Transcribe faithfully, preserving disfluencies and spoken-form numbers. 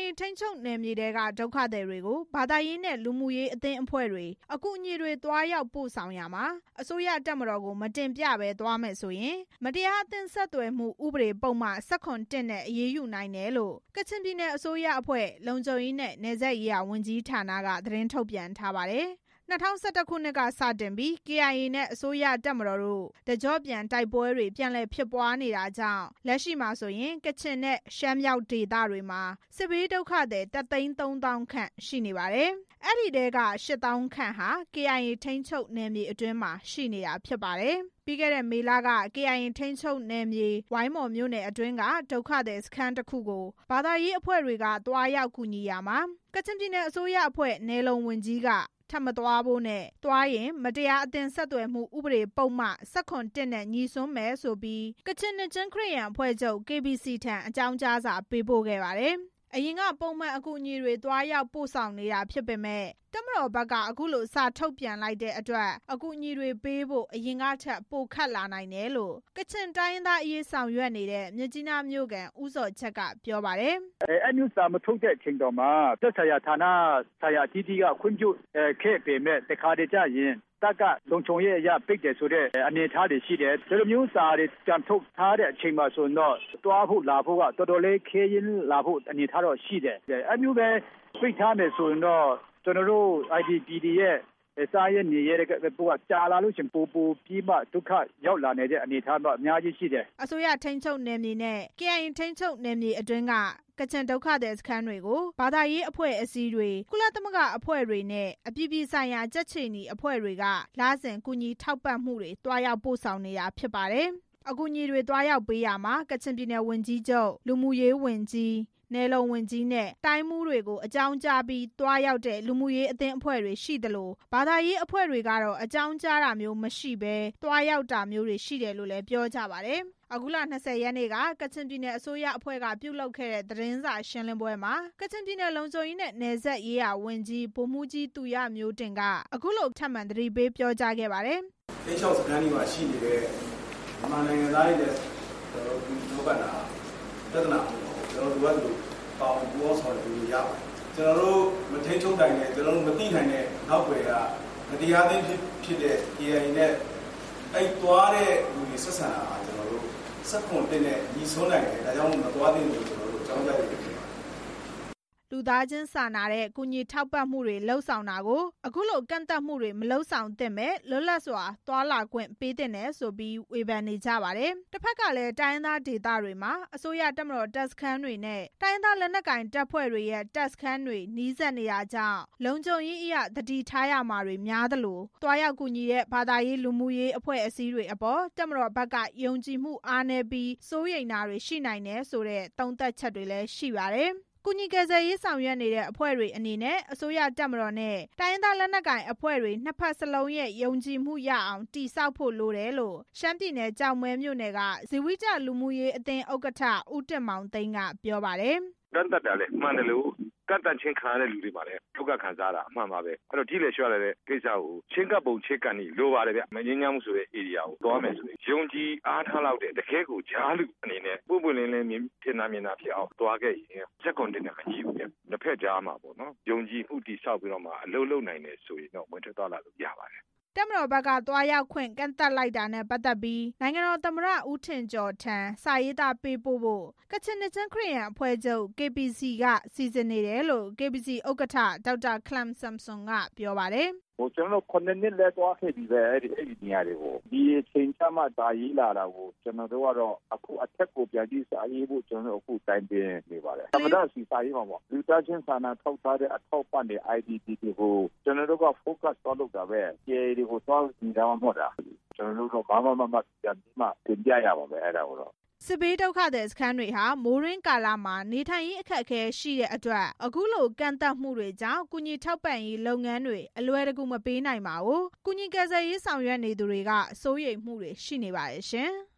အေထိန်းချုပ်နယ်မြေတွေကဒုက္ခသည်တွေကိုဘာသာရေးနဲ့လူမှုရေးအသင်းအဖွဲ့တွေအကူအညီတွေသွားရောက်ပို့ဆောင်ရမှာအစိုးရတပ်မတော်ကိုမတင်ပြဘဲသွားမယ်ဆိုရင်မတရားအသင်းဆက်သွယ်မှုဥပဒေပုဒ်မ ၁၇ နဲ့အရေးယူနိုင်တယ်လို့ကချင်ပြည်နယ်အစိုးရအဖွဲ့လုံခြုံရေးနဲ့နယ်စပ်ရေးရာဝန်ကြီးဌာနကသတင်းထုတ်ပြန်ထားပါတယ်။၂၀၁၁ ခုနှစ်ကစတင်ပြီး ကေအိုင်အေ နဲ့အစိုးရတပ်မတော်တို့တကြော့ပြန်တိုက်ပွဲတွေပြန်လည်ဖြစ်ပွားနေတာကြောင့်လက်ရှိမှာဆိုရင်ကချင်နဲ့ရှမ်းမြောက်ဒေသတွေမှာစစ်ဘေးဒုက္ခသည်တစ်သိန်းသုံးသောင်းခန့်ရှိနေပါတယ်။အဲ့ဒီထဲကရှစ်သောင်းခန့်ဟာ ကေအိုင်အေ ထိန်းချုပ်နယ်မြေအတွင်းမှာရှိနေတာဖြစ်ပါတယ်။ပြီးခဲ့တဲ့မေလက ကေအိုင်အေ ထိန်းချုပ်နယ်မြေဝိုင်းမော်မြို့နယ်အတွင်းကဒုက္ခသည်စခန်းတစ်ခုကိုဘာသာရေးအဖွဲ့တွေကသွားရောက်ကူညီရာမှာကချင်ပြည်နယ်အစိုးရအဖွဲ့နယ်လုံဝန်ကြီးကထပ်မသွားဖို့နဲ့သွားရင်မတရားအသင်းဆက်သွယ်မှုဥပဒေပုဒ်မ ၁၇ နဲ့ညှိစွန်းမယ်ဆိုပြီးကချင်နှစ်ခြင်းခရစ်ယာန်အဖွဲ့ချုပ် ကေ ဘီ စီ ထံအကြောင်းကြားစာပေးပို့ခဲ့ပါတယ်။အရင်ကပုံမှန်အကူအညီတွေသွားရောက်ပို့ဆောင်နေတာဖြစ်ပေမဲ့တပ်မတော်ဘက်ကအခုလိုစာထုတ်ပြန်လိုက်တဲ့အတွက်အကူအညီတွေပေးဖို့အရင်ကထက်ပိုခက်လာနိုင်တယ်လို့ကချင်တိုင်းရင်းသားအရေးဆောင်ရွက်နေတဲ့မြစ်ကြီးနားမြို့ကန်ဦးစောချက်ကပြောပါတယ်။အဲ့ဒီစာမထုတ်တဲ့အချိန်တော်မှာသက်ဆိုင်ရာဌာနဆိုင်ရာအကြီးကြီးကခွင့်ပြုခဲ့ပေမဲ့တခါတည်းကျရင်တက်ကလုံခြုံရေးအရပိတ်တယ်ဆိုတဲ့အနေအထားတွေရှိတယ်ဒီလိုမျိုးစာတွေကြံထုတ်ထားတဲ့အချိန်မှာဆိုတော့တွားဖို့လာဖို့ကတော်တော်လေးခဲရင်လာဖို့အနေအထားတော့ရှိတယ်အဲမျိုးပဲပိတ်ထားမယ်ဆိုရင်တော့ကျွန်တော်တို့ အိုင် ဒီ ပီ ဒီ ရဲ့စားရနေရတဲ့ပုံကကြာလာလို့ရှင်ပူပူပြီးမှဒုက္ခရောက်လာနေတဲ့အနေအထားတော့အများကြီးရှိတယ်အစိုးရထိန်းချုပ်နယ်မြေနဲ့ ကေ အိုင် အေ ထိန်းချုပ်နယ်မြေအတွင်းကကချင်ဒုက္ခသည်စခန်းတွေကိုဘာသာရေးအဖွဲ့အစည်းတွေကုလသမဂ္ဂအဖွဲ့တွေနဲ့အပြည်ပြည်ဆိုင်ရာကြက်ခြေနီအဖွဲ့တွေကလစဉ်ကူညီထောက်ပံ့မှုတွေတွားရောက်ပို့ဆောင်နေတာဖြစ်ပါတယ်။အကူအညီတွေတွားရောက်ပေးရမှာကချင်ပြည်နယ်ဝန်ကြီးချုပ်လူမှုရေးဝန်ကြီးနယ်လုံဝန်ကြီးနဲ့တိုင်းမှုတွေကိုအကြောင်းကြားပြီးတွားရောက်တဲ့လူမှုရေးအသင်းအဖွဲ့တွေရှိသလိုဘာသာရေးအဖွဲ့တွေကတော့အကြောင်းကြားတာမျိုးမရှိဘဲတွားရောက်တာမျိုးတွေရှိတယ်လို့လည်းပြောကြပါတယ်။အခုလ၂၀ရက်နေ့ကကချင်ပြည်နယ်အစိုးရအဖွဲ့ကပြုလုပ်ခဲ့တဲ့သတင်းစာရှင်းလင်းပွဲမှာကချင်ပြည်နယ်လုံခြုံရေးနဲ့နယ်စပ်ရေးရာဝန်ကြီးဗိုလ်မှူးကြီးသူရမျိုးတင်ကအခုလိုထပ်မံသတိပေးပြောကြားခဲ့ပါတယ်။တိတ်ချောက်စခန်းဒီမှာရှိနေတဲ့မြန်မာနိုင်ငံသားတွေလည်းကျွန်တော်တို့လောကနာပြဿနာကျွန်တော်တို့ကတို့ပေါင်းပေါ်ဆောင်လို့ရပါတယ်ကျွန်တော်တို့မထိန်ချုပ်တိုင်းနဲ့ကျွန်တော်တို့မသိနိုင်တဲ့နောက်ွယ်ကမတရားသင်းဖြစ်ဖြစ်တဲ့ ကေ အိုင် အေ နဲ့အဲ့သွားတဲ့လူတွေဆက်ဆံတာကျွန်တော်တို့စက်ခွန်တင်နဲ့ညီဆုံးနိုင်တယ်ဒါကြောင့်မသွားသင့်ဘူးကျွန်တော်တို့အကြောင်းကြားရဖြစ်ပါတယ်လူသားချင်းစာနာတဲ့ကုညီထောက်ပံ့မှုတွေလှုပ်ဆောင်တာကိုအခုလိုကန့်သတ်မှုတွေမလှုပ်ဆောင်သင့်ပဲလွတ်လပ်စွာသွားလာခွင့်ပေးတဲ့နယ်ဆိုပြီးဝေဖန်နေကြပါတယ်။တစ်ဖက်ကလည်းတိုင်းရင်းသားဒေသတွေမှာအစိုးရတပ်မတော်တပ်စခန်းတွေနဲ့တိုင်းရင်းသားလက်နက်ကိုင်တပ်ဖွဲ့တွေရဲ့တပ်စခန်းတွေနီးစပ်နေတာကြောင့်လုံခြုံရေးအရာသတိထားရမှာတွေများသလိုတွားရောက်ကူညီတဲ့ဘာသာရေးလူမှုရေးအဖွဲ့အစည်းတွေအပေါ်တပ်မတော်ဘက်ကယုံကြည်မှုအားနည်းပြီးစိုးရိမ်တာတွေရှိနိုင်တယ်ဆိုတဲ့သုံးသပ်ချက်တွေလည်းရှိပါတယ်။ကူညီကယ်ဆယ်ရေးဆောင်ရွက်နေတဲ့အဖွဲ့တွေအနေနဲ့အစိုးရတပ်မတော်နဲ့တိုင်းရင်းသားလက်နက်ကိုင်အဖွဲ့တွေနှစ်ဖက်စလုံးရဲ့ယုံကြည်မှုရအောင်တည်ဆောက်ဖို့လိုတယ်လို့ရှမ်းပြည်နယ်ကြောင်မဲမြို့နယ်ကဇီဝိတလူမှုရေးအသင်းဥက္ကဋ္ဌဦးတင်မောင်သိန်းကပြောပါတယ်။ကန့်သက်တာလည်းမှန်တယ်လို့ကန့်တန့်ချင်းခံရတဲ့လူတွေပါလေဒုက္ခခံစားတာအမှန်ပါပဲအဲ့တော့ဒီလေရွှရတဲ့ကိစ္စကိုချင်းကပ်ပုံချင်းကန်နေလိုပါတယ်ဗျမငင်းညမ်းမှုဆိုတဲ့ area ကိုသွားမယ်ဆိုရင်ယုံကြည်အားထားလောက်တဲ့တကယ်ကိုကြားလူအနေနဲ့ပုံပွင့်လင်းလင်းမြင်ထင်သာမြင်သာဖြစ်အောင်သွားခဲ့ရင်စက်ကွန်တင်နဲ့မကြည့်ဘူးဗျတစ်ဖက်ကြားမှာပေါ့နော်ယုံကြည်မှုတည်ဆောက်ပြီးတော့မှအလုံးလုံးနိုင်တယ်ဆိုရင်တော့ဝင်ထွက်သွားလာလို့ရပါတယ်တပ်မတော်ဘက်ကသွားရောက်ခွင့်ကန့်သတ်လိုက်တာနဲ့ပတ်သက်ပြီးနိုင်ငံတော်သမ္မတဦးထင်ကျော်ထံစာရေးသားပေးပို့ဖို့ကချင်နှစ်ခြင်းခရစ်ယာန်အဖွဲ့ချုပ် ကေ ဘီ စီ ကစီစဉ်နေတယ်လို့ ကေ ဘီ စီ ဥက္ကဋ္ဌဒေါက်တာခလမ်ဆမ်ဆွန်ကပြောပါတယ်ဟိုကျွန်တော်ခုနှစ်နှစ်လဲသွားခဲ့ပြီပဲအဲ့ဒီအဲ့ဒီနေရာတွေကိုဒီအချိန်ချမှဒါရေးလာတာကိုကျွန်တော်တို့ကတော့အခုအထက်ကိုပြန်ပြီးစာရေးဖို့ကျွန်တော်အခုတိုင်ပင်နေပါတယ်သမ္မတစီစာရေးမှာပေါ့လူသားချင်းစာနာထောက်ထားတဲ့အထောက်ပံ့တဲ့ အိုင် ဒီ ပီ တွေကိုကျွန်တော်တို့က focus တော့လုပ်တာပဲကျေဒီကိုသွားနေတော့မှတာကျွန်တော်တို့ကဘာမှမမှပြန်ပြီးမှတင်ပြရပါမယ်အဲ့ဒါကိုတော့စစ်ဘေးဒုက္ခသည်စခန်းတွေဟာမိုးရင်းကာလမှာနေထိုင်ရေးအခက်အခဲရှိတဲ့အတွက်အခုလိုကန့်သတ်မှုတွေကြောင့်ကုညီထောက်ပံ့ရေးလုပ်ငန်းတွေအလွယ်တကူမပေးနိုင်ပါဘူး။ကုညီကယ်ဆယ်ရေးဆောင်ရွက်နေသူတွေကစိုးရိမ်မှုတွေရှိနေပါတယ်ရှင်။